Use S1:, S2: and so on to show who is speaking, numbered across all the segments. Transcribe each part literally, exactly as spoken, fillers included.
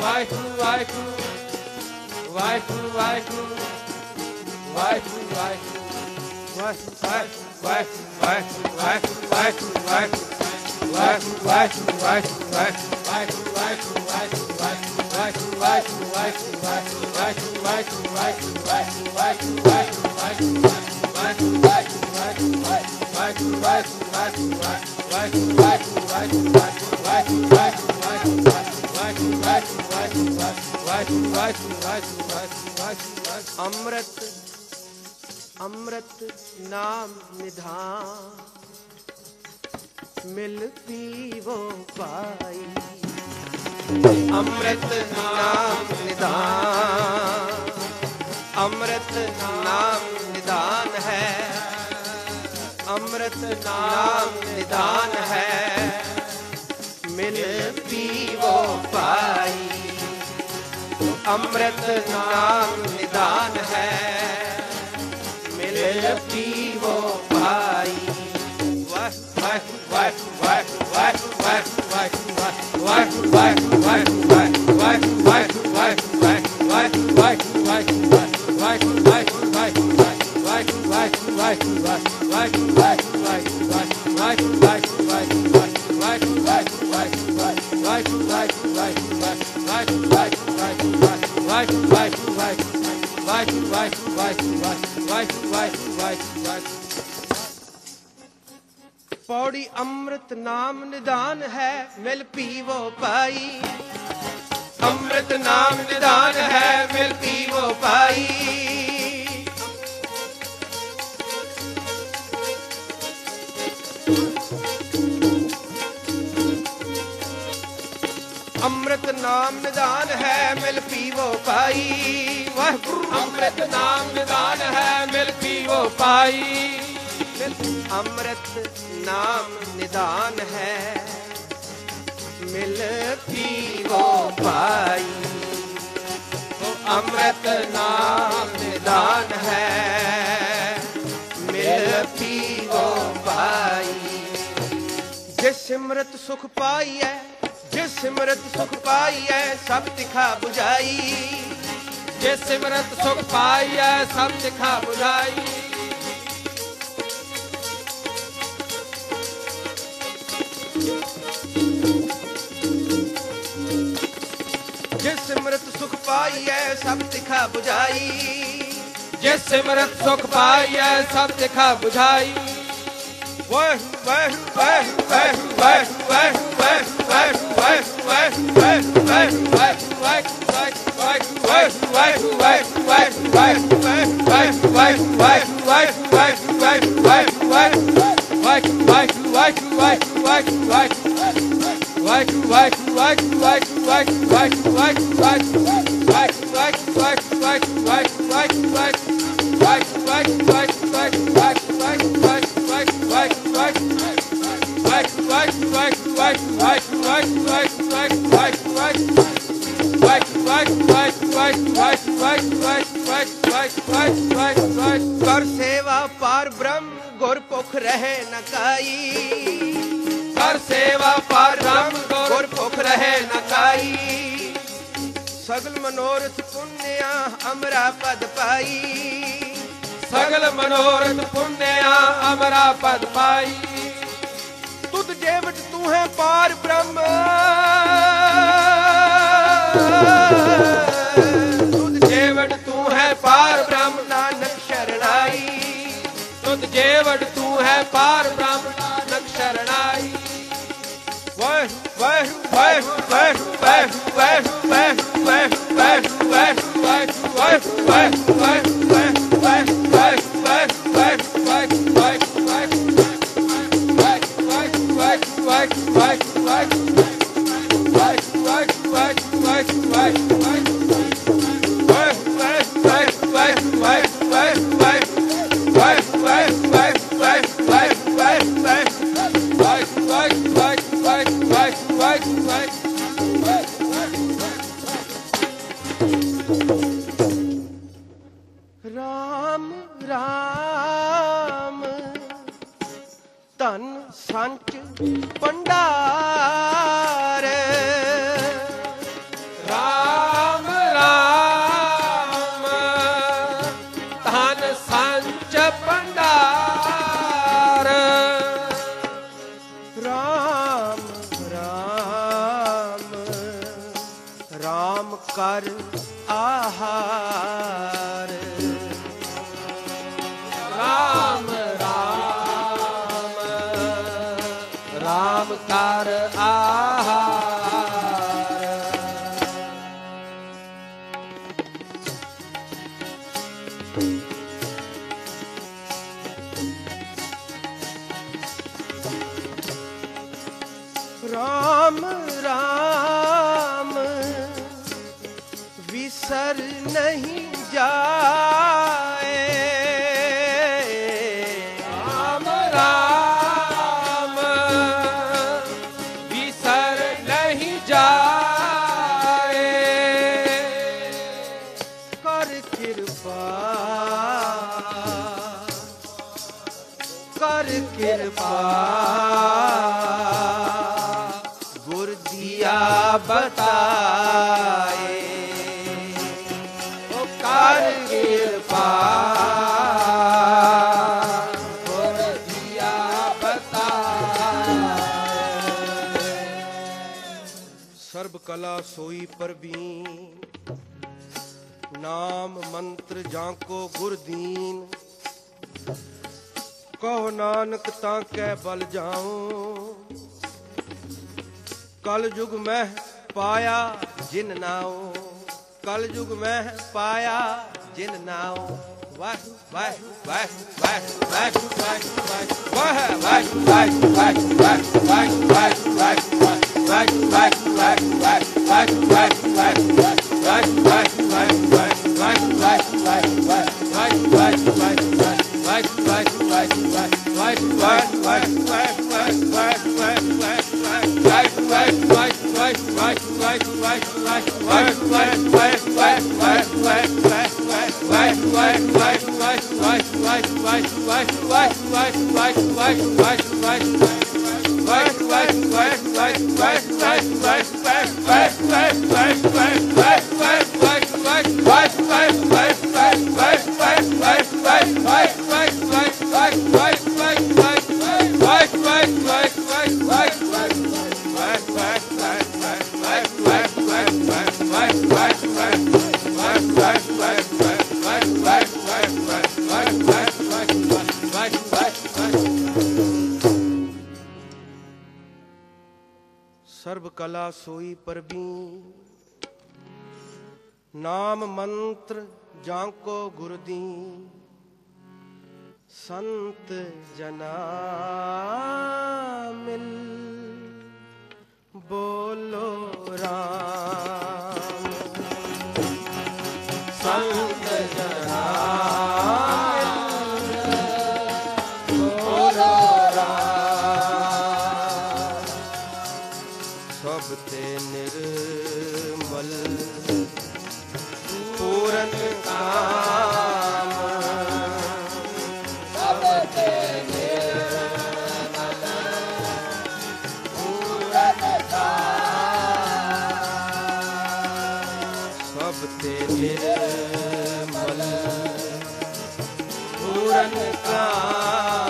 S1: ਵਾਹਿਗੁਰੂ ਵਾਹਿਗੁਰੂ ਵਾਹਿਗੁਰੂ ਵਾਹਿਗੁਰੂ ਵਾਹਿਗੁਰੂ
S2: ਅੰਮ੍ਰਿਤ ਅੰਮ੍ਰਿਤ ਨਾਮ ਨਿਧਾਨ ਮਿਲ ਪੀਵੋ ਪਾਈ। ਅੰਮ੍ਰਿਤ ਨਾਮ ਨਿਧਾਨ ਅੰਮ੍ਰਿਤ ਨਾਮ ਨਿਧਾਨ ਹੈ ਅੰਮ੍ਰਿਤ ਨਾਮ ਨਿਧਾਨ ਹੈ ਮਿਲ ਪੀਵੋ ਪਾਈ। ਅੰਮ੍ਰਿਤ ਨਾਮ ਨਿਧਾਨ ਹੈ ਮਿਲ ਪੀਵੋ ਭਾਈ। ਵਾਹ ਵਾਹ ਵਾਹ ਵਾਹ ਵਾਹ ਵਾਹ ਵਾਹ ਵਾਹ ਵਾਹ ਵਾਹ पौड़ी अमृत नाम निदान है मिल पीवो पाई। अमृत नाम निदान है मिल पीवो पाई। अमृत नाम निदान है मिल पीवो पाई। वह
S1: अमृत नाम निदान है मिल पीवो पाई।
S2: अमृत नाम निदान है मिल पीवो पाई। अमृत नाम निदान है मिल पीवो पाई। जिस सिमरत सुख पाई है जिस सिमरत सुख पाई है सब तिखा बुझाई।
S1: जिस सिमरत सुख पाई है सब तिखा बुझाई।
S2: जिस सिमरत सुख पाई है सब तिखा बुझाई।
S1: जिस सिमरत सुख पाई है सब तिखा बुझाई।
S2: वह वह वह वह वह वह वह वह वह वह वह कर सेवा पार ब्रह्म गुरपुख रहे न काई।
S1: कर सेवा पार ब्रह्म
S2: गुरपुख रहे न काई। सगल मनोरथ पुण्या अमरा पद पाई।
S1: सगल मनोरथ पुण्या अमरा पद पाई।
S2: तुद जेवट तू है पार ब्रह्म।
S1: तुद जेवट तू है पार ब्रह्म
S2: नानक शरणाई।
S1: तुद जेवट तू है पार ब्रह्म नानक शरणाई।
S2: वह वह वह वह वह वह वह वह वह वह वह वह वह वह राम राम धन संच भंडार।
S1: राम कार आहार।
S2: राम राम विसर नहीं जाए,
S1: राम राम विसर नहीं जाए।
S2: कर कृपा कर कृपा गुर दिया बताए।
S1: ओ कर कृपा गुर दिया बताए।
S2: सर्ब कला सोई परवीन, नाम मंत्र जाको गुर दीन। कहो नानक ताकै बल जाऊं, कल युग में पाया जिन नाओ। कल युग में पाया जिन नाओ। वाह वाह वाह वाह वाह वाह वाह वाह वाह वाह वाह वाह सर्ब कला सोई परवीन, नाम मंत्र जाको गुर दीन। संत जना मिल बोलो राम। संत जना मिल बोलो राम। सब ते निर्मल पूरन काम।
S1: सब ते निर्मल पूरन काम।
S2: सब ते निर्मल पूरन काम।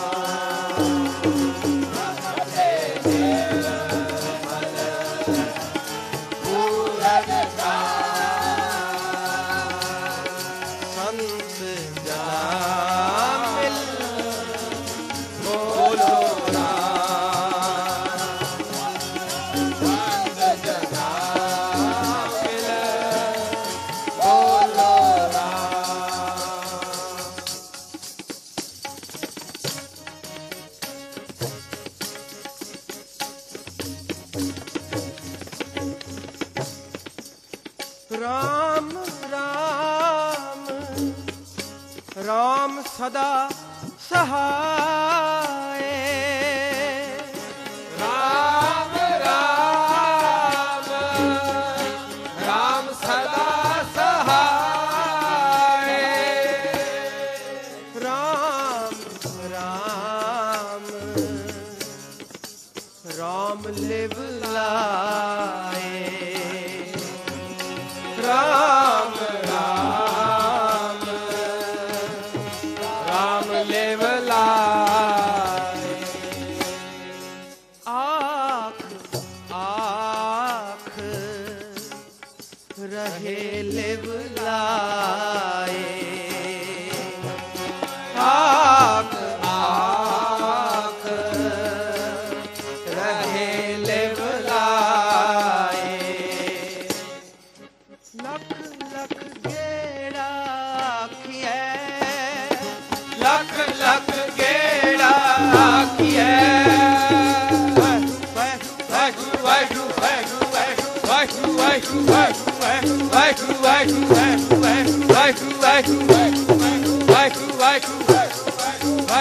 S2: राम राम राम सदा सहाय।
S1: राम राम राम सदा सहाय।
S2: राम राम राम लिव लाए। राम राम राम लिव लाए। आँख आँख रहे लिव लाए। आँख आँख रहे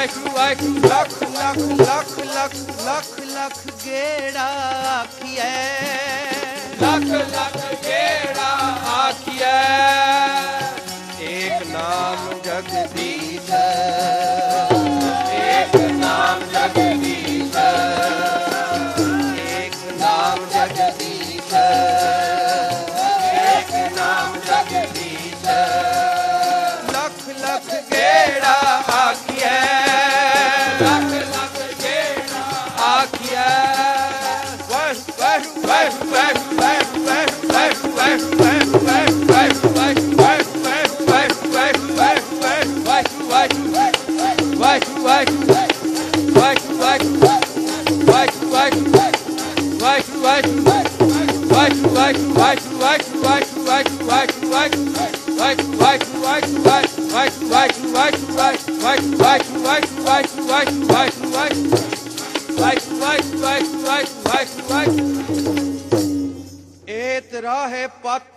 S1: वाहिगुरु वाहिगुरु
S2: लख लख लख लख लख लख गेड़ा आखिए
S1: लख लख गेड़ा आखिए
S2: एक नाम जगदीश
S1: एक नाम जगदीश
S2: एक नाम जगदीश
S1: एक नाम जगदीश
S2: लख लख गेड़ा आखिए
S1: लख लख गेड़ा
S2: आखिए वह वह वह वह वह वह वह एत राहे पत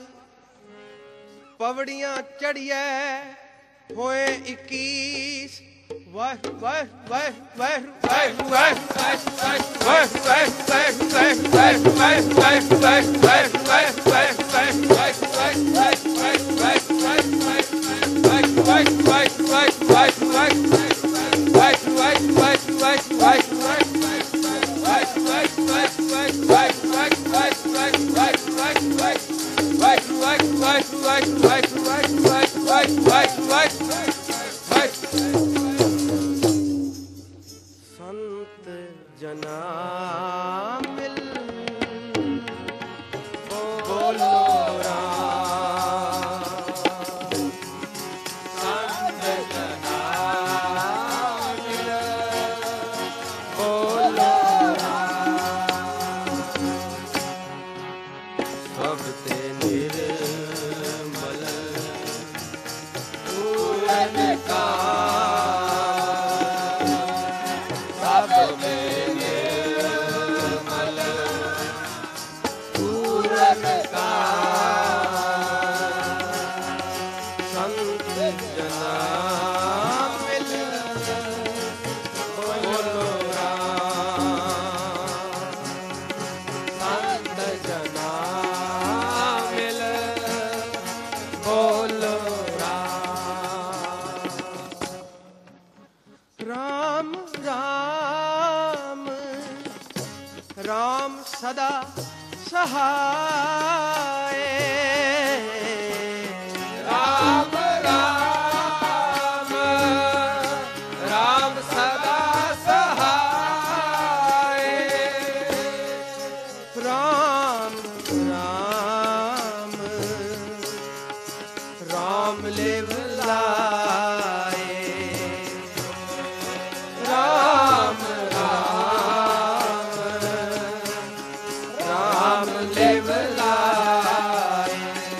S2: पवड़ियां चढ़िए होए इक्कीस वह वह वह वह वह वह वह संत जना मिल बोलो राम
S1: संत जना मिल
S2: बोलो राम सबते निर्मल पूरन का राम राम राम सदा सहाय
S1: राम राम राम सदा सहाय
S2: राम राम राम लेव लाए राम राम राम लेव लाए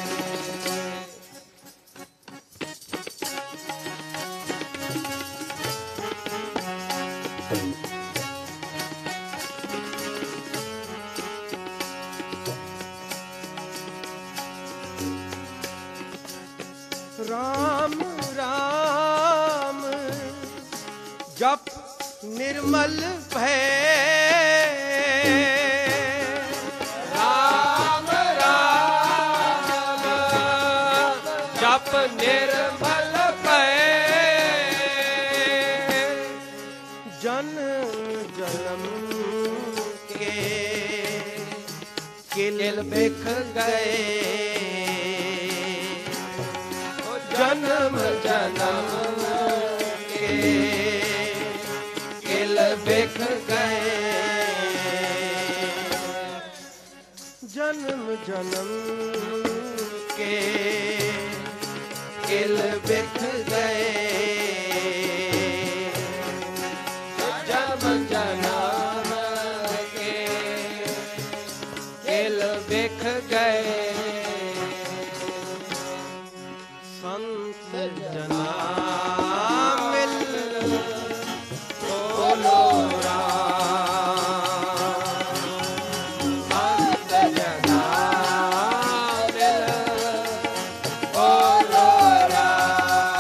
S2: राम राम जप निर्मल भय
S1: राम राम जप निर्मल भय
S2: जन्म जन्म के किल बिख गए जन्म जन्म के किल बिख गए जन्म जन्म के किल बिख गए
S1: जन्म जन्म के किल बिख गए
S2: संत जना मिल बोलो राम
S1: संत जना मिल बोलो राम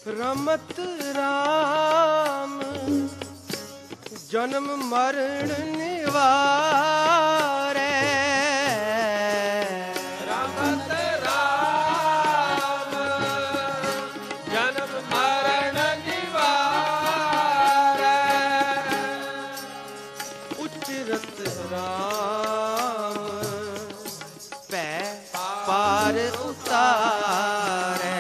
S2: रमत राम जन्म मरण निवारे।
S1: रमत राम जन्म मरण निवारे।
S2: उचरत राम पै पार उतारे।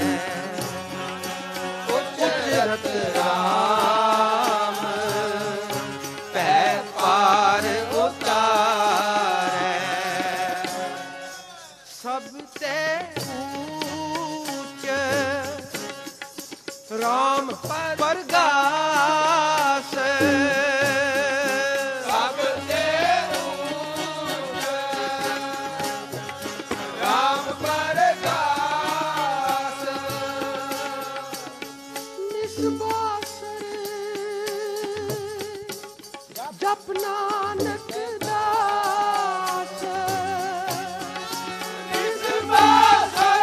S2: उचरत राम पै पार उतारे। सबते ऊंच राम परगास।
S1: सबते ऊंच राम परगास।
S2: निस्बासर जप नानक दास।
S1: निस्बासर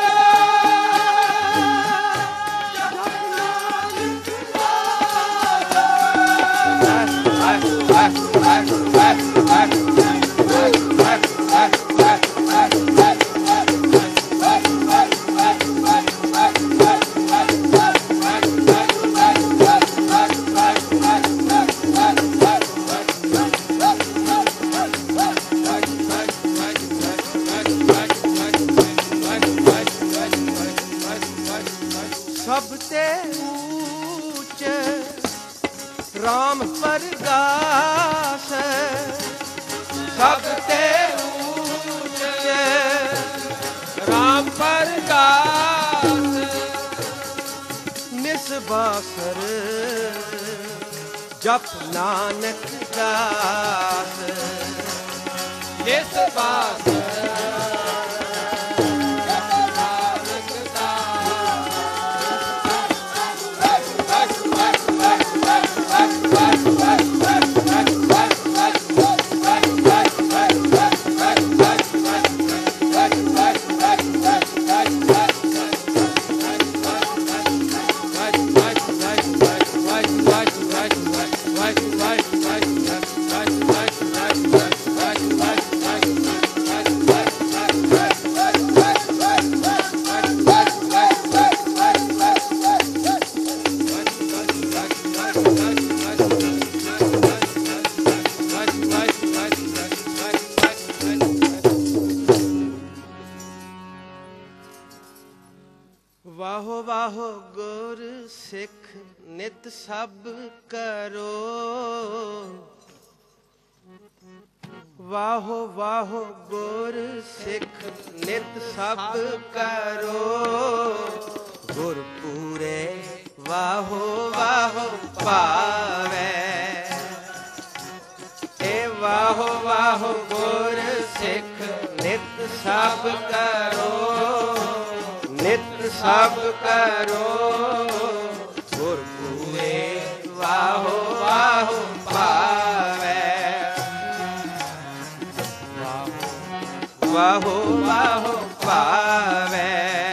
S2: जप नानक सबते ऊंच राम परगास।
S1: सबते ऊंच राम परगास।
S2: निस्बासर जप नानक दास।
S1: निस्बासर
S2: वाहो वाहो गुर सिख नित सब करो। वाहो वाहो गुर सिख नित सब करो। गुरपुरे वाहो वाहो पावे। ए वाहो वाहो गुर सिख नित सब करो। नित सब करो गुरपुरे वाहो वाहो पावे। वाहो वाहो पावे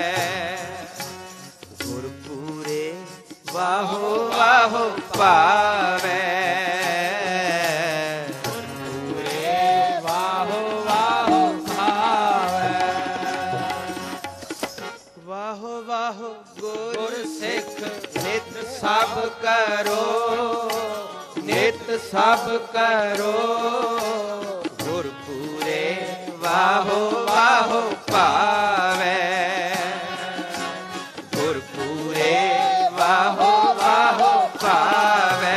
S2: गुरपुरे वाहो वाहो पावे।
S1: गुरपुरे वाहो वाहो पावे।
S2: वाहो वाहो गुर सिख नित सब करो। नित सब करो गुरपुरे वाहो वाहो पावे। गुरपुरे वाहो वाहो पावे।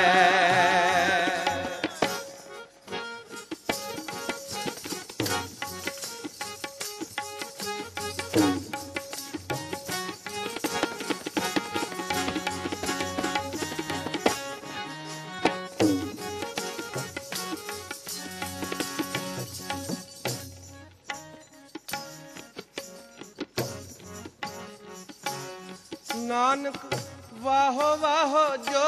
S2: नानक वाहो वाहो जो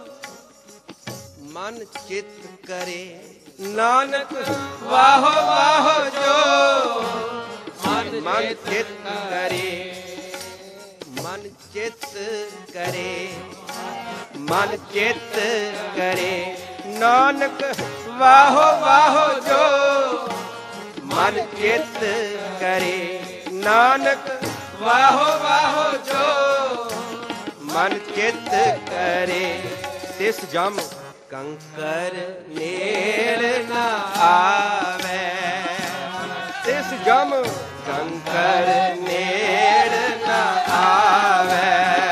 S2: मन चित करे। नानक वाहो वाहो जो मन चित करे। मन ਚਿੱਤ ਕਰੇ, ਮਨ ਚਿੱਤ ਕਰੇ। ਨਾਨਕ ਵਾਹੋ ਵਾਹੋ ਜੋ ਮਨ ਚਿੱਤ ਕਰੇ, ਨਾਨਕ ਵਾਹੋ ਵਾਹੋ ਜੋ ਮਨ ਚਿੱਤ ਕਰੇ। ਤਿਸ ਜਮ ਕੰਕਰ ਨੇੜ ਨਾ ਆਵੇ, ਤਿਸ ਜਮ ਕੰਕਰ ਨੇੜ ਨਾ ਆਵੇ।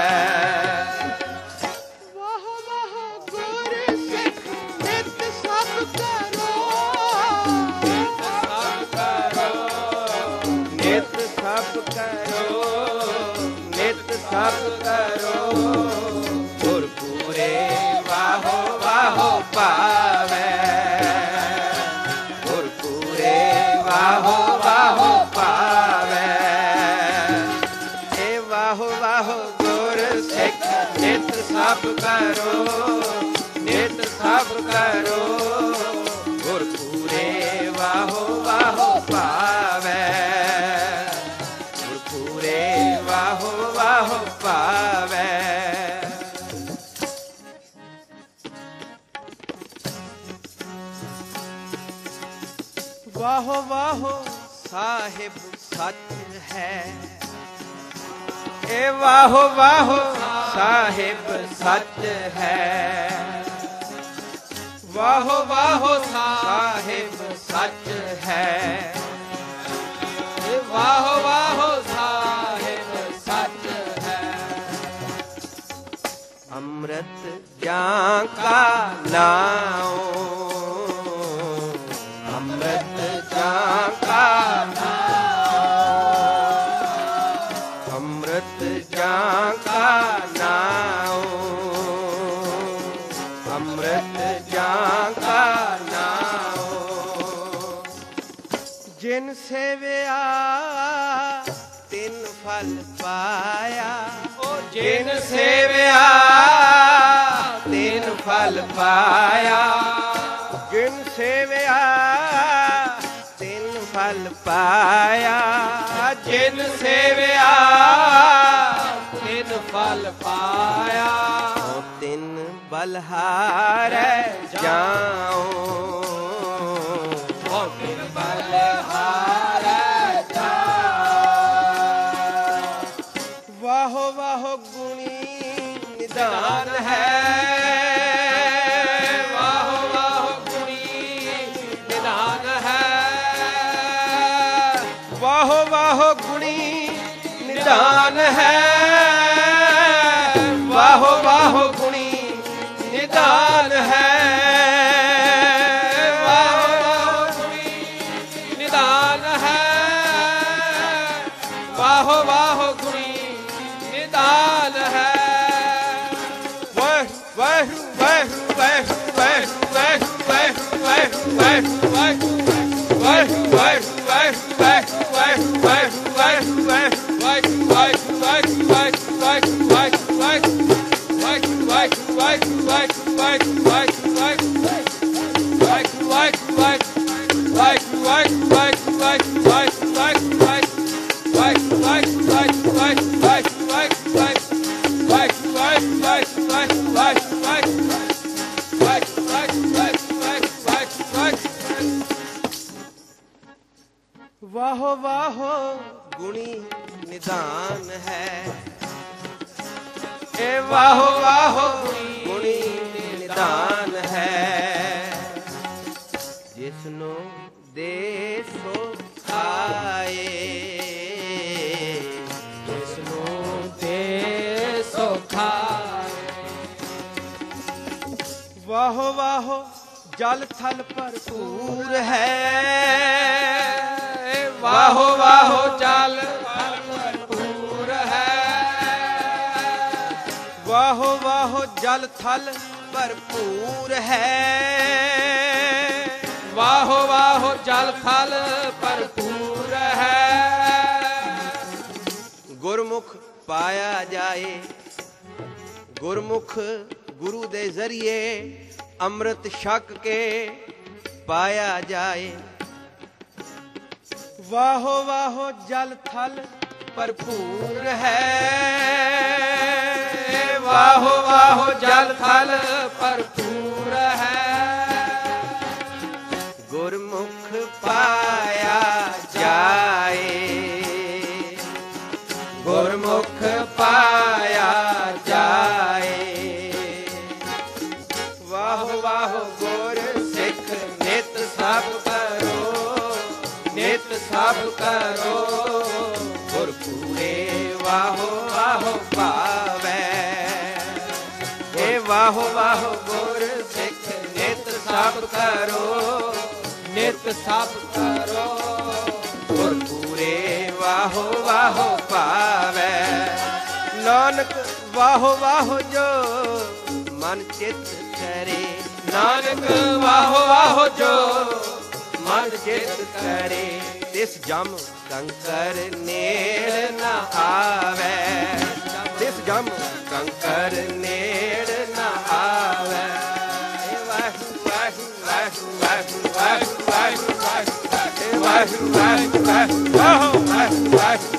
S1: ਵਾਹ ਵਾਹ ਗੁਰ ਸਿੱਖ ਨਿਤ ਸਭ ਕਰੋ, ਨਿਤ ਸਭ ਕਰੋ,
S2: ਨਿਤ ਸਭ ਕਰੋ, ਨਿਤ ਸਭ ਕਰੋ। ਗੁਰ ਪੂਰੇ ਵਾਹੋ ਵਾਹੋ ਪਾਵੇ, ਗੁਰ ਪੂਰੇ ਵਾਹੋ ਵਾਹੋ ਪਾਵੇ। ਏ ਵਾਹੋ ਵਾਹੋ ਗੁਰ ਸਿੱਖ ਨਿਤ ਸਭ ਕਰੋ, ਨਿਤ ਸਭ ਕਰੋ। ਗੁਰ ਪੂਰੇ ਵਾਹੋ ਵਾਹੋ ਪਾਵੇ, ਗੁਰ ਪੂਰੇ ਵਾਹੋ ਵਾਹੋ ਪਾਵੇ। ਵਾਹੋ ਵਾਹੋ ਸਾਹਿਬ ਸੱਚ ਹੈ, ਏ ਵਾਹੋ ਵਾਹੋ ਸਾਹਿਬ ਸੱਚ ਹੈ। ਵਾਹੋ ਵਾਹੋ ਸਾਹਿਬ ਸੱਚ ਹੈ,
S1: ਏ ਵਾਹ ਵਾਹ ਸਾਹਿਬ ਸੱਚ ਹੈ।
S2: ਅੰਮ੍ਰਿਤ ਜਾਂ ਕਾ ਨਾਉ, ਅੰਮ੍ਰਿਤ ਜਾਂ ਕਾ ਨਾਉ, ਅੰਮ੍ਰਿਤ ਜਾਂ ਕਾ ਨਾਉ, ਅੰਮ੍ਰਿਤ ਜਾਂ ਕਾ ਨਾਉ। ਜਿਨ ਸੇਵਿਆ ਤਿਨ ਫਲ ਪਾਇਆ,
S1: ਉਹ
S2: ਜਿਨ ਸੇਵਿਆ ਤਿਨ ਫਲ ਪਾਇਆ, ਜਿਨ ਸੇਵਿਆ ਤਿਨ ਫਲ ਪਾਇਆ,
S1: ਜਿਨ ਸੇਵਿਆ ਤਿਨ ਫਲ ਪਾਇਆ।
S2: ਉਹ ਤਿਨ ਬਲਹਾਰੈ ਜਾਉ,
S1: ਉਹ ਤਿਨ ਬਲਹਾਰੈ ਜਾਉ।
S2: ਵਾਹੋ ਵਾਹੋ ਗੁਣੀ ਨਿਦਾਨ ਹੈ,
S1: ਵਾਹ ਵਾਹ ਗੁਣੀ ਨਿਦਾਨ ਹੈ,
S2: ਵਾਹੋ ਵਾਹੋ ਗੁਣੀ ਨਿਦਾਨ ਹੈ, ਵਾਹੋ ਵਾਹੋ ਗੁਣੀ ਨਿਦਾਨ ਹੈ।
S1: ਵਾਹ ਵਾਹ ਗੁਣੀ ਨਿਦਾਨ ਹੈ, ਵਾਹ ਵਾਹ ਗੁਣੀ ਨਿਦਾਨ ਹੈ।
S2: ਵਾਹ ਵਾਹ ਵਾਹ ਵਾਹ ਵਾਹ ਵਾਹ ਵਾਹ ਵਾਹ ਵਾਹ ਵਾਹ ਵਾਹ ਵਾਹੋ ਵਾਹੋ ਗੁਣੀ ਨਿਦਾਨ ਹੈ, ਏ ਵਾਹੋ ਵਾਹੋ ਗੁਣੀ ਨਿਦਾਨ ਹੈ। ਜਿਸਨੂੰ ਦੇ ਸੋ ਖਾਏ,
S1: ਜਿਸਨੂੰ ਦੇ ਸੋ ਖਾਏ।
S2: ਵਾਹੋ ਵਾਹੋ ਜਲ ਥਲ ਭਰਪੂਰ ਹੈ,
S1: ਵਾਹੋ ਵਾਹੋ ਜਲ ਥਲ ਭਰਪੂਰ ਹੈ,
S2: ਵਾਹੋ ਵਾਹੋ ਜਲ ਥਲ ਭਰਪੂਰ ਹੈ,
S1: ਵਾਹੋ ਵਾਹੋ ਜਲ ਥਲ ਭਰਪੂਰ ਹੈ।
S2: ਗੁਰਮੁਖ ਪਾਇਆ ਜਾਏ, ਗੁਰਮੁਖ ਗੁਰੂ ਦੇ ਜ਼ਰੀਏ ਅੰਮ੍ਰਿਤ ਛਕ ਕੇ ਪਾਇਆ ਜਾਏ। ਵਾਹੋ ਵਾਹੋ ਜਲ ਥਲ ਭਰਪੂਰ ਹੈ। ਵਾਹੋ ਵਾਹੋ ਜਲ ਥਲ ਭਰਪੂਰ ਹੈ। ਗੁਰਮੁਖ ਪਾਇਆ ਜਾਏ, ਗੁਰਮੁਖ ਪਾਇਆ ਜਾਏ। ਵਾਹੋ ਵਾਹੋ ਗੁਰ ਸਿੱਖ ਨਿਤ ਸਭ ਕਰੋ, ਨਿਤ ਸਭ ਕਰੋ। ਗੁਰਪੂਰੇ ਵਾਹੋ ਵਾਹੋ ਭਾਵੈ, ਏ ਵਾਹੋ ਵਾਹੋ ਗੁਰ ਸਿੱਖ ਨਿਤ ਸਭ ਕਰੋ, ਨਿਤ ਸਭ ਕਰੋ। ਗੁਰਪੂਰੇ ਵਾਹੋ ਵਾਹੋ ਭਾਵੈ। ਨਾਨਕ ਵਾਹੋ ਵਾਹੋ ਜੋ ਮਨ ਚਿਤ ਕਰੇ, ਨਾਨਕ ਵਾਹੋ ਵਾਹੋ ਜੋ ਮਨ ਚਿਤ ਕਰੇ। ਤਿਸ ਜਮ ਕੰਕਰ ਨੇੜ ਨਾ ਆਵੈ, ਤਿਸ ਜਮ ਕੰਕਰ ਨੇੜ ਨਾ ਆਵੈ। ਵਾਹਿਗੁਰੂ ਵਾਹਿਗੁਰੂ ਵਾਹਿਗੁਰੂ ਵਾਹਿਗੁਰੂ ਵਾਹਿਗੁਰੂ ਵਾਹਿਗੁਰੂ ਵਾਹਿਗੁਰੂ ਵਾਹਿਗੁਰੂ ਵਾਹਿਗੁਰੂ ਵਾਹਿਗੁਰੂ ਵਾਹਿਗੁਰੂ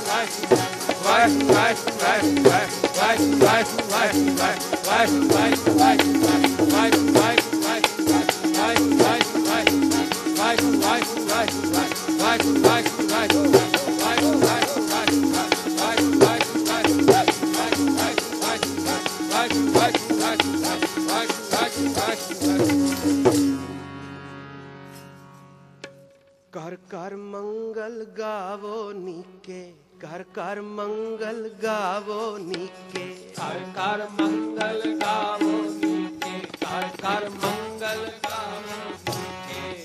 S2: ਕਰ ਕਰ ਮੰਗਲ ਗਾਵੋ ਨੀਕੇ, ਕਰ ਕਰ ਮੰਗਲ ਗਾਵੋ ਨੀਕੇ।
S1: ਕਰ ਕਰ ਮੰਗਲ ਗਾਵੋ ਨੀਕੇ, ਕਰ ਕਰ ਮੰਗਲ ਗਾਵੋ ਨੀਕੇ।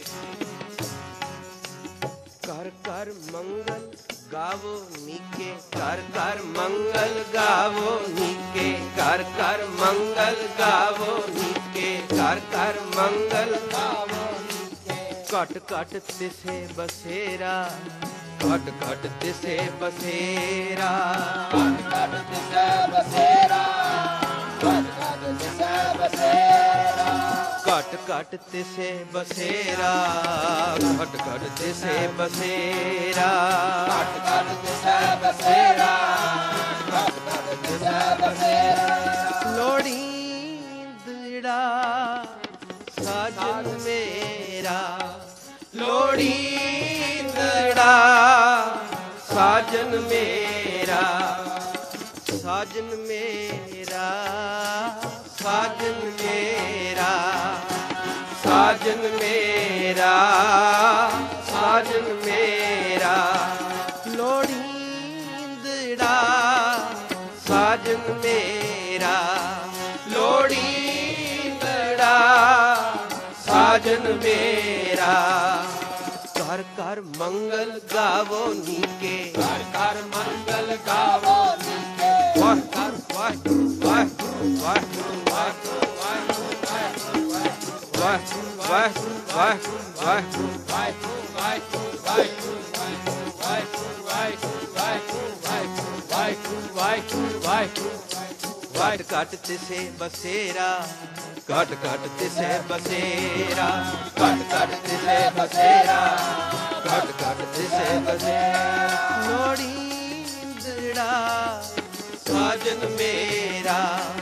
S2: ਕਰ ਕਰ ਮੰਗਲ ਗਾਵੋ ਨੀਕੇ, ਕਰ ਕਰ ਮੰਗਲ ਗਾਵੋ ਨੀਕੇ। ਕਰ ਕਰ ਮੰਗਲ ਗਾਵੋ ਨੀਕੇ, ਕਰ ਕਰ ਮੰਗਲ ਗਾਵੋ ਨੀਕੇ। ਘਟ ਘਟ ਤਿਸੇ ਬਸੇਰਾ, ਘਟ ਘਟ ਤਿਸੇ ਬਸੇਰਾ।
S1: ਘਟ ਘਟ ਤਿਸੈ ਬਸੇਰਾ, ਘਟ ਘਟ ਤਿਸੈ ਬਸੇਰਾ।
S2: ਘਟ ਘਟ ਤਿਸੇ ਬਸੇਰਾ, ਘਟ ਘਟ ਤਿਸੇ ਬਸੇਰਾ।
S1: ਘਟ ਘਟ ਤਿਸੈ ਬਸੇਰਾ, ਘਟ ਘਟ ਤਿਸੈ ਬਸੇਰਾ।
S2: ਲੋੜੀਂਦੜਾ ਸਾਜਨ ਮੇਰਾ, ਲੋੜੀਂਦੜਾ ਸਾਜਨ ਮੇਰਾ। ਸਾਜਨ ਮੇਰਾ, ਸਾਜਨ ਮੇਰਾ, ਸਾਜਨ ਮੇਰਾ, ਸਾਜਨ ਮੇਰਾ। ਲੋੜੀਂਦੜਾ ਸਾਜਨ ਮੇਰਾ, ਲੋੜੀਂਦੜਾ ਸਾਜਨ ਮੇਰਾ। ਕਰ ਕਰ ਮੰਗਲ ਗਾਵੋ ਨੀਕੇ,
S1: ਕਰ ਕਰ ਮੰਗਲ ਗਾਵੋ ਨੀਕੇ।
S2: ਵਾਹਿਗੁਰੂ ਵਾਹਿਗੁਰੂ ਵਾਹਿਗੁਰੂ ਵਾਹਿਗੁਰੂ ਵਾਹਿਗੁਰੂ ਵਾਹਿਗੁਰੂ ਵਾਹਿਗੁਰੂ ਵਾਹਿਗੁਰੂ ਵਾਹਿਗੁਰੂ
S1: ਵਾਹਿਗੁਰੂ ਵਾਹਿਗੁਰੂ ਵਾਹਿਗੁਰੂ ਵਾਹਿਗੁਰੂ ਵਾਹਿਗੁਰੂ ਵਾਹਿਗੁਰੂ ਵਾਹਿਗੁਰੂ ਵਾਹਿਗੁਰੂ ਵਾਹਿਗੁਰੂ।
S2: ਘਟ ਘਟ ਤਿਸੇ ਬਸੇਰਾ, ਘਟ ਘਟ ਤਿਸੇ ਬਸੇਰਾ।
S1: ਘਟ ਘਟ ਤਿਸੈ ਬਸੇਰਾ,
S2: ਘਟ ਘਟ ਤਿਸੇ ਬਸੇਰਾ। ਲੋੜੀਂਦੜਾ ਸਾਜਨ ਮੇਰਾ,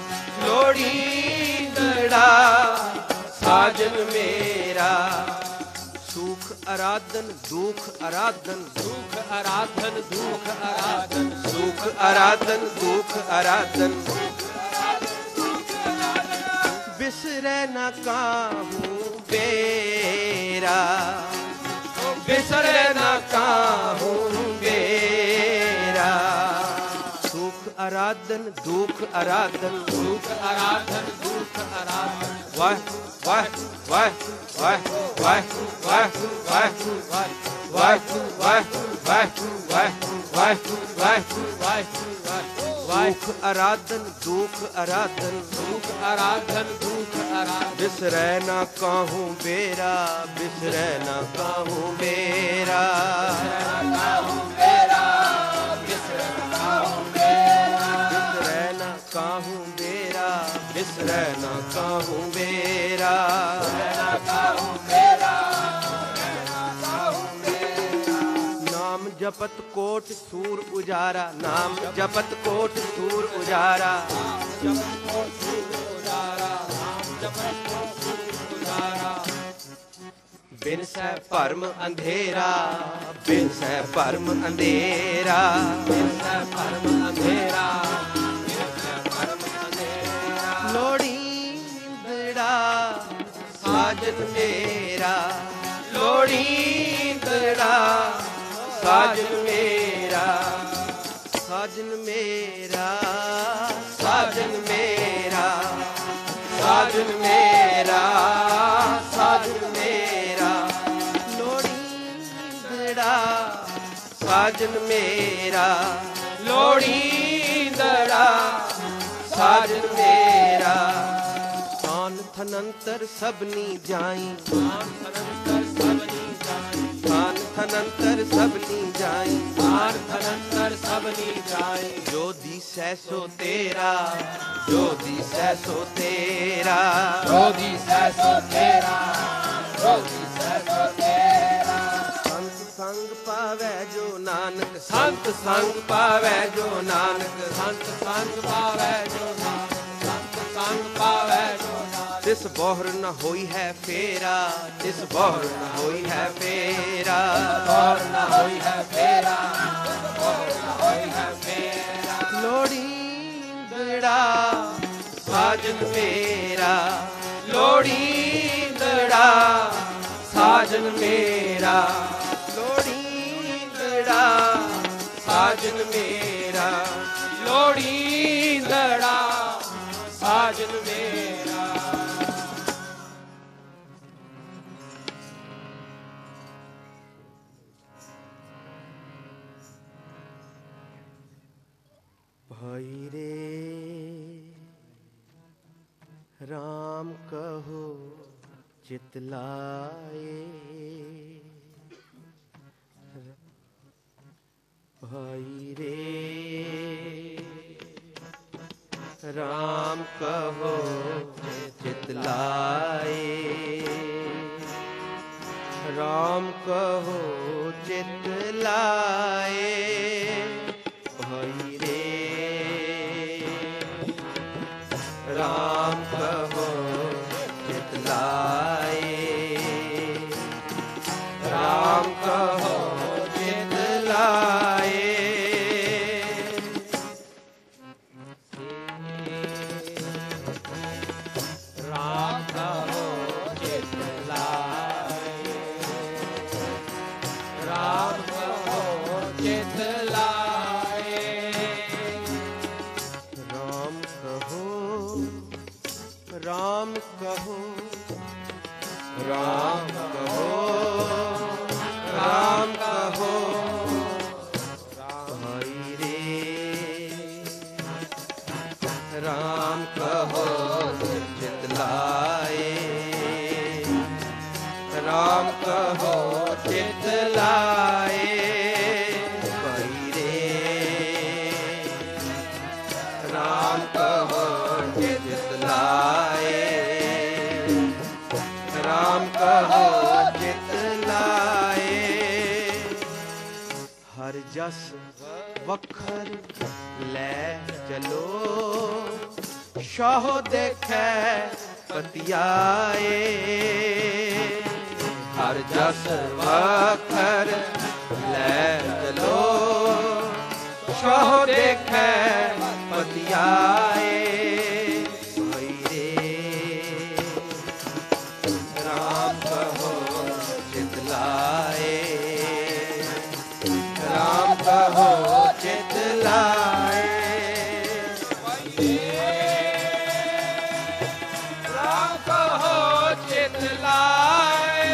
S2: ਲੋੜੀਂਦੜਾ ਸਾਜਨ ਮੇਰਾ। ਸੁਖ ਅਰਾਧਨ ਦੁਖ ਅਰਾਧਨ,
S1: ਦੁਖ ਅਰਾਧਨ ਦੁਖ ਅਰਾਧਨ,
S2: ਸੁਖ ਅਰਾਧਨ ਦੁਖ ਅਰਾਧਨ। ਬਿਸਰੈ ਨਾ ਕਾਹੂ ਬੇਰਾ, ਬਿਸਰੈ ਨਾ ਕਾਹੂ ਬੇਰਾ। ਸੁਖ ਅਰਾਧਨ ਦੁਖ ਅਰਾਧਨ,
S1: ਦੁਖ ਅਰਾਧਨ ਦੁਖ ਅਰਾਧਨ।
S2: ਵਾਹ ਵਾਹ ਵਾਹ ਵਾਹ ਵਾਹ ਵਾਹ ਵਾਹ ਵਾਹ ਵਾਹ ਵਾਹ ਵਾਹ ਵਾਹ ਵਾਹ ਵਾਹ। ਸੁਖ ਅਰਾਧਨ ਦੁਖ ਅਰਾਧਨ,
S1: ਦੁਖ ਅਰਾਧਨ ਦੁਖ ਅਰਾਧਨ।
S2: ਬਿਸਰੈ ਨਾ ਕਾਹੂ ਬੇਰਾ, ਬਿਸਰੈ ਨਾ ਕਾਹੂ ਬੇਰਾ।
S1: ਕਾਹੂ ਮੇਰਾ, ਬਿਸਰੈ ਕਾਹੂ ਮੇਰਾ।
S2: ਬਿਸਰੈ ਨਾ ਕਾਹੂ ਬੇਰਾ, ਬਿਸਰੈ ਨਾ ਕਾਹੂ ਬੇਰਾ।
S1: ਕਾਹੂ ਮੇਰਾ, ਕਾਹੂ ਮੇਰਾ।
S2: ਨਾਮ ਜਪਤ कोट सूर उजारा, नाम जपत कोट सूर उजारा, बिन सै भरम अंधेरा, बिन सै भरम अंधेरा, बिन सै भरम अंधेरा, लोड़ींदड़ा साजन मेरा, लोड़ींदड़ा साजन मेरा, साजन मेरा, साजन मेरा, साजन मेरा, साजन मेरा, लोड़ींदड़ा साजन मेरा, लोड़ींदड़ा साजन मेरा, तान थनंतर सबनी जाई, तान थनंतर सबनी जाई, तान थनंतर सबनी जाई, तान थनंतर सबनी जाई, जो दिसै सो तेरा, जो दिसै सो तेरा,
S1: जो दिसै सो तेरा, जो दिसै सो तेरा,
S2: संत संग पावै जो नानक, संत संग पावै जो नानक,
S1: संत संग पावै जो नानक, संत संग पावै जो नानक,
S2: तिस बोहर न होई है फेरा, तिस बोहर न होई है फेरा,
S1: बोहर न होई है फेरा, बोहर न होई है फेरा,
S2: लोड़ींदड़ा साजन मेरा, लोड़ींदड़ा साजन मेरा, लोड़ींदड़ा साजन मेरा,
S1: लोड़ींदड़ा साजन मेरा।
S2: भाई रे राम कहो चितलाए, भाई रे राम कहो चितलाए, राम कहो चितलाए, भाई रे राम कहो चितलाए, राम कहो चितलाए,
S1: राम कहो चितलाए, राम कहो चितलाए,
S2: राम कहो, राम कहो, राम कहो, राम कहो, भाई रे राम कहो चितलाए, राम कहो चितलाए, भाई रे राम कहो चितलाए, राम कहो चितलाए, हर जस वखर ले चलो, शाहो देखे पतियाए, हर जस वखर ले चलो, शाहो देखे पतियाए, भाई रे राम कहो चितलाए, राम कहो चितलाए,
S1: राम कहो चितलाए,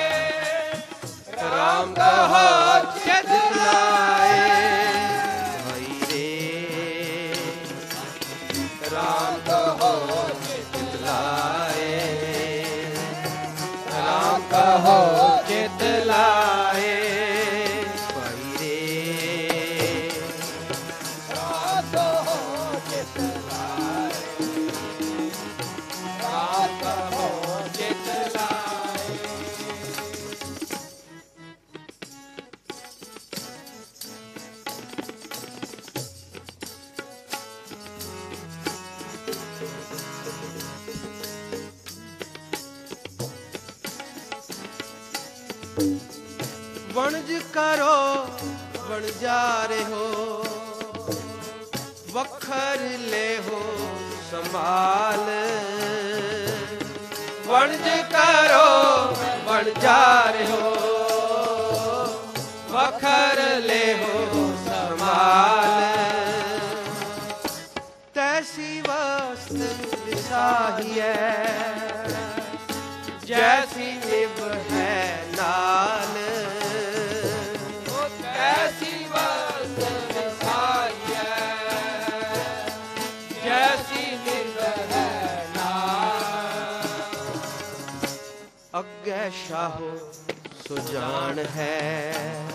S2: राम कहो चितलाए, भाई रे राम कहो चितलाए, राम कहो चितलाए, भाई रे ਵਣਜ ਕਰੋ ਵਣਜਾਰੇ ਹੋ, ਵਖਰ ਲੈਹੋ ਸੰਭਾਲ। ਵਣਜ ਕਰੋ ਵਣਜਾਰੇ ਹੋ, ਵਖਰ ਲੈਹੋ ਸੰਭਾਲ। ਤੈਸੀ ਵਸਤ ਵਿਸਾਹੀਐ, ਜੈਸੀ ਨਿਭ ਹੈ ਨਾਲ।
S1: ਤੈਸੀ ਵਸਤ ਵਿਸਾਹੀਐ, ਜੈਸੀ ਨਿਭ ਹੈ ਨਾਲ।
S2: ਅੱਗੇ ਸ਼ਾਹੋ ਸੁਜਾਨ ਹੈ,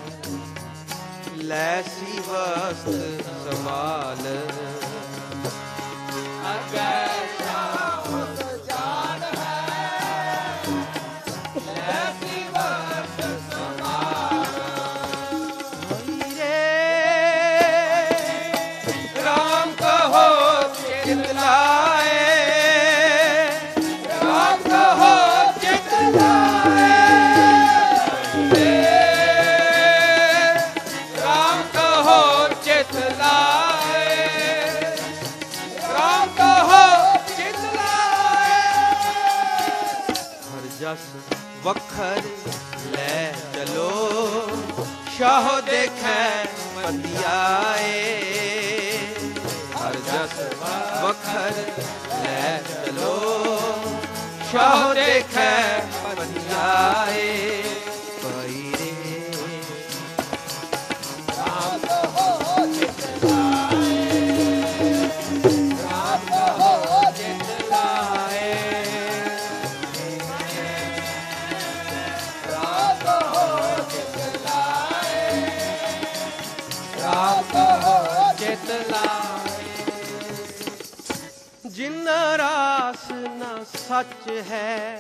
S2: ਲੈਸੀ ਵਸਤ ਸੰਭਾਲ।
S1: ਅੱਗੇ ਸ਼ਾਹੋ ਸੁਜਾਨ ਹੈ, ਲੈਸੀ ਵਸਤ ਸੰਭਾਲ।
S2: ਰਾਮ ਕਹੋ ਚਿਤ ਲਾਏ, ਰਾਮ ਕਹੋ ਚਿਤ ਲਾਏ। ਰਾਮ ਕਹੋ ਚਿਤ ਲਾਏ, ਰਾਮ ਕਹੋ ਚਿਤ ਲਾਏ। ਹਰ ਜਸ ਵਖਰ ਲੈ ਚਲੋ, ਸ਼ਾਹ ਦੇਖੈ ਬੰਦਿਆਏ। ਹਰ ਜਸ ਵਖਰ ਲੈ ਚਲੋ, ਸ਼ਾਹ ਦੇਖੈ ਬੰਦਿਆਏ। ਭਾਈ ਰੇ
S1: ਰਾਮ ਕਹੋ ਚਿਤ ਲਾਏ, ਰਾਮ ਕਹੋ ਚਿਤ ਲਾਏ। ਰਾਮ ਕਹੋ ਚਿਤ ਲਾਏ, ਰਾਮ ਕਹੋ ਚਿਤ ਲਾਏ।
S2: ਜਿਨ੍ਹਾਂ ਰਾਸ ਨਾ ਸੱਚ ਹੈ,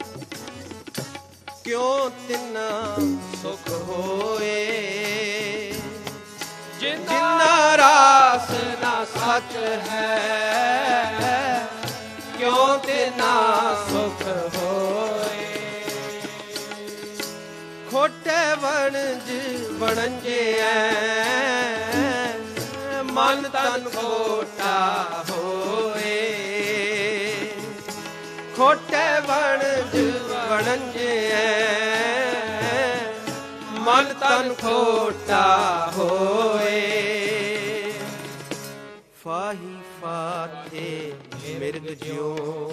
S2: ਕਿਉਂ ਤਿੰਨਾ ਸੁਖ ਹੋਏ। ਜਿਨ੍ਹਾਂ ਰਾਸ ਨਾ ਸੱਚ ਹੈ, ਕਿਉਂ ਤਿੰਨਾ ਸੁਖ ਹੋਏ। ਖੋਟੇ ਵਣਜ ਵਣਜਿਐ, ਮਨ ਤਨ ਖੋਟਾ ਹੋਏ। ਖੋਟੇ ਵਣਜ ਵਣਜਿਐ, ਮਨ ਤਨ ਖੋਟਾ ਹੋਏ। ਫਾਹੀ ਫਾਥੇ ਮਿਰਗ ਜਿਉ,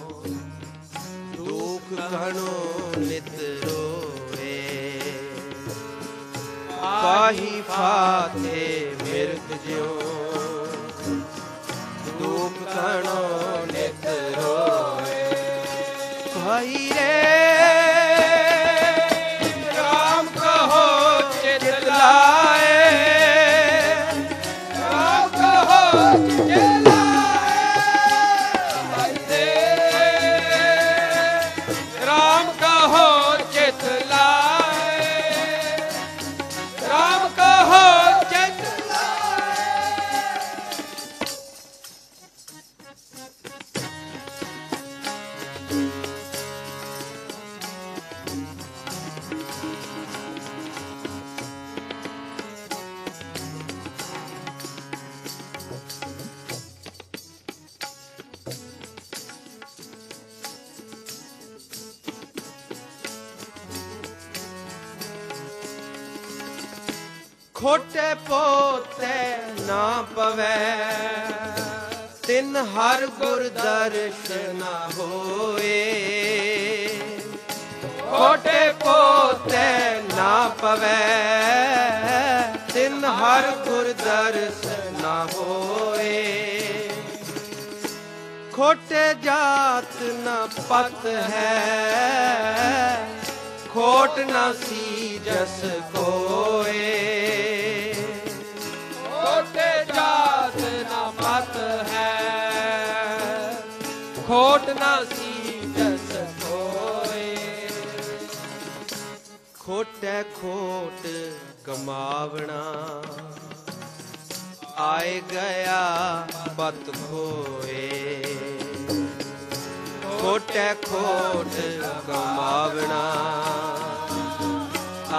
S2: ਦੁਖ ਘਣੋ ਨਿਤ ਰੋਏ। ਫਾਹੀ ਫਾਥੇ ਮਿਰਗ ਜਿਉ, ਦੁਖ ਘਣੋ ਨਿਤ ਰੋਏ। ਭਾਈ ਰੇ ਰਾਮ ਕਹੋ ਚਿਤ ਲਾਏ, ਰਾਮ ਕਹੋ ਚਿਤ ਲਾਏ। ਭਾਈ ਰੇ ਰਾਮ ਕਹੋ ਚਿਤ ਲਾਏ, ਰਾਮ ਕਹੋ ਚਿਤ ਲਾਏ। ਖੋਟੇ ਪੋਤੇ ਨਾ ਪਵੈ, ਤਿਨ ਹਰ ਗੁਰ ਦਰਸ਼ ਨਾ ਹੋਏ। ਖੋਟੇ ਪੋਤੇ ਨਾ ਪਵੈ, ਤਿਨ ਹਰ ਗੁਰ ਦਰਸ਼ ਨਾ ਹੋਏ। ਖੋਟੇ ਜਾਤ ਨਾ ਪਤ ਹੈ, ਖੋਟ ਨਾ ਸੀ ਜਸ ਕੋਏ। ਖੋਟੇ ਜਾਤ ਨਾ ਪਤ ਹੈ, ਖੋਟ ਨਾ ਸੀ ਜਸ ਕੋਏ। ਖੋਟੇ ਖੋਟ ਕਮਾਵਣਾ, ਆਏ ਗਿਆ ਪਤ ਖੋਏ। ਖੋਟੇ ਖੋਟ ਕਮਾਵਣਾ,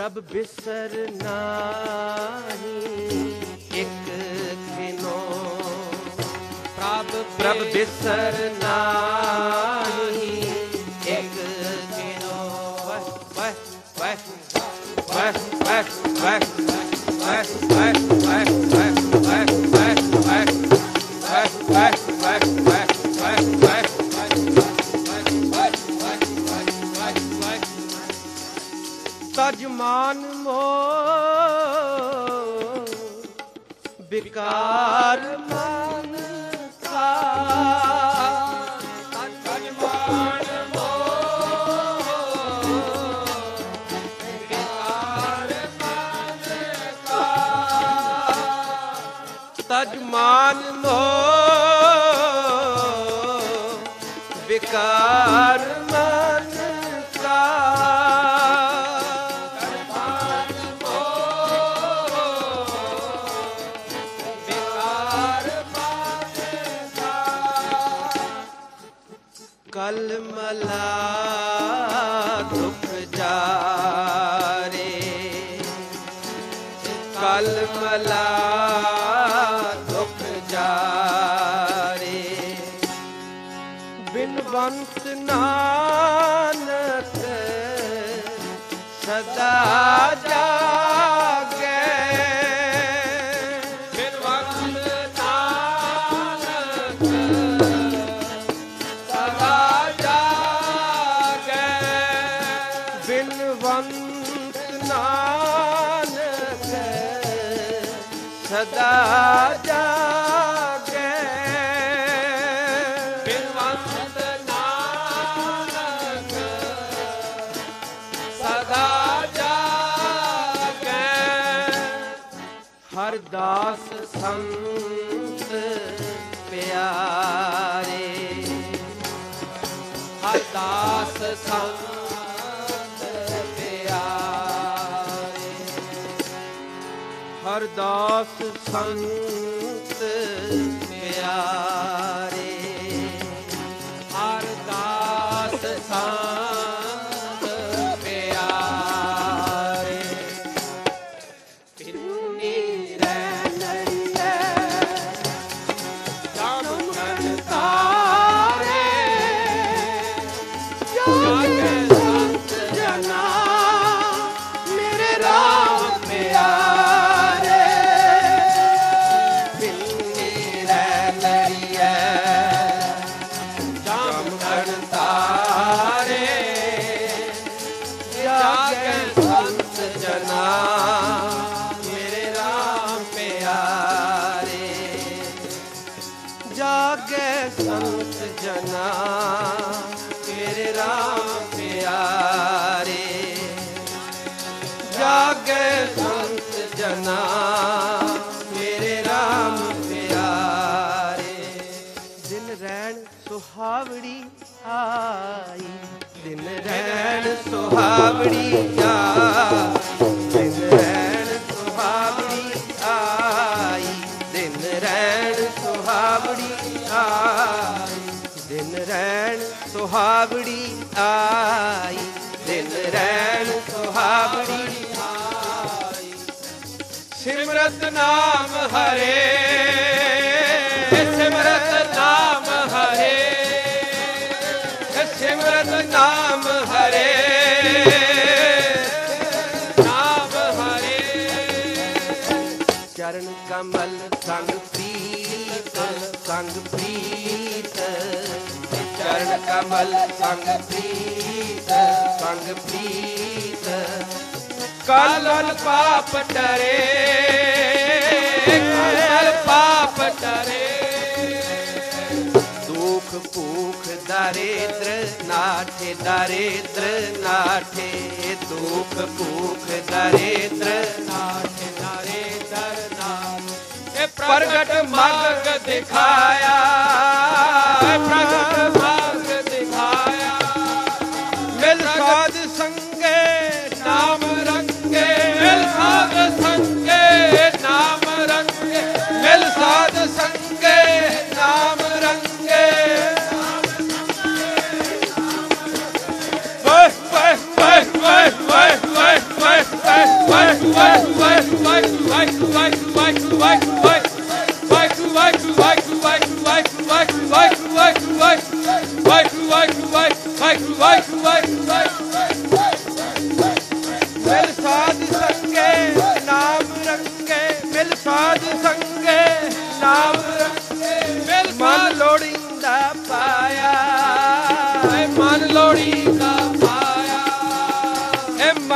S2: ਪ੍ਰਭ ਬਿਸਰ ਨਾਹੀ ਇੱਕ ਖਿਨੋ ਪ੍ਰਭ ਪ੍ਰਭ ਬਿਸਰ ਨਾਹੀ ਇੱਕ ਖਿਨੋ ਵਾਹ ਵਾਹ ਵਾਹ ਵਾਹ ਵਾਹ ਵਾਹ ਵਾਹ ਵਾਹ ਵਾਹ ਤਜਮਾਨ ਮੋ ਬਿਕਾਰ ਮਨ ਕਾ ਤਜਮਾਨ ਮੋ ਬਿਕਾਰ ਮਨ ਕਾ ਤਜਮਾਨ ਮੋ ਬਿਕਾਰ ਮਨ ਕਾ ਕਲ ਮਲਾ ਦੁਖ ਜਾਰੇ ਕਲ ਮਲਾ ਦੁਖ ਜਾਰੇ ਬਿਨਵੰਤ ਨਾਨਕ ਸਦਾ ਜਾਗੇ ਬਿਨਵੰਤ ਨਾਨਕ ਸਦਾ ਜਾਗੇ ਬਿਨਵੰਤ ਨਾਨਕ ਸਦਾ ਜਾਗੇ ਬਿਨਵੰਤ ਨਾਨਕ ਸਦਾ ਜਾਗੇ ਹਰ ਦਾਸ ਸੰਤ ਪਿਆਰੇ ਹਰ ਦਾਸ ਸੰਤ ਪਿਆਰੇ ਹਰ ਦਾਸ ਸੰਤ ਪਿਆਰੇ ਹਰ ਦਾਸ ਸੰਤ ਪਿਆਰੇ ਕਿੰਨੀ ਰਹਿ ਲੜੀਏ ਜਾਮ ਮਨ ਤਾਰੇ ਜਾਗੇ ਸੰਤ ਜਨਾ ਮੇਰੇ ਰਾਮ ਪਿਆਰੇ ਬਿੰਨੀ ਰਹਿ ਲੜੀਏ ਜਾਮ ਮਨ ਤਾਰੇ ਜਾਗੇ ਸੰਤ ਜਨਾ ਮੇਰੇ ਰਾਮ ਪਿਆਰੇ ਜਾਗੇ ਸੰਤ ਜਨਾ ਮੇਰੇ ਰਾਮ ਪਿਆਰੇ ਜਾਗੇ ਸੰਤ ਜਨਾ ਮੇਰੇ ਰਾਮ ਪਿਆਰੇ ਦਿਨ ਰਹਿਣ ਸੁਹਾਵੜੀ ਆਈ ਦਿਨ ਰਹਿਣ ਸੁਹਾਵੜੀ ਆਈ ਦਿਨ ਰਹਿਣ ਸੁਹਾਵੜੀ ਆਈ ਦਿਨ ਰਹਿਣ ਸੁਹਾਵੜੀ ਆਈ ਦਿਨ ਰਹਿਣ ਸੁਹਾਵੜੀ ਆਈ ਦਿਨ ਰਹਿਣ ਸੁਹਾਵੜੀ ਆਈ ਸਿਮਰਤ ਨਾਮ ਹਰੇ ਸਿਮਰਤ ਨਾਮ ਹਰੇ ਸਿਮਰਤ ਨਾਮ ਹਰੇ ਨਾਮ ਹਰੇ ਚਰਨ ਕਮਲ ਸੰਗ ਪ੍ਰੀਤ ਸੰਗ ਪ੍ਰੀਤ ਚਰਨ ਕਮਲ ਸੰਗ ਪ੍ਰੀਤ ਸੰਗ ਪ੍ਰੀਤ ਕਲਲ ਪਾਪ ਟਰੇ ਕਲਲ ਪਾਪ ਟਰੇ ਦੁਖ ਭੂਖ ਦਰਿਦ੍ਰ ਨਾਠੇ ਦਰਿਦ੍ਰ ਨਾਠੇ ਦੁਖ ਭੂਖ ਦਰਿਦ੍ਰ ਨਾਠੇ ਦਰਿਦ੍ਰ ਨਾਠੇ ਪ੍ਰਗਟ ਮਗ ਦਿਖਾਇਆ ਪ੍ਰਗਟ ਮਗ ਦਿਖਾਇਆ ਮਿਲ ਸਾਧ ਸੰਗੇ ਨਾਮ ਰੰਗੇ ਮਿਲ ਸਾਧ ਸੰਗੇ ਨਾਮ ਰੰਗੇ ਮਿਲ ਸਾਧ ਸੰਗੇ ਨਾਮ ਰੰਗੇ ਵਾਹ ਵਾਹ ਵਾਹ ਵਾਹ ਵਾਹ ਵਾਹ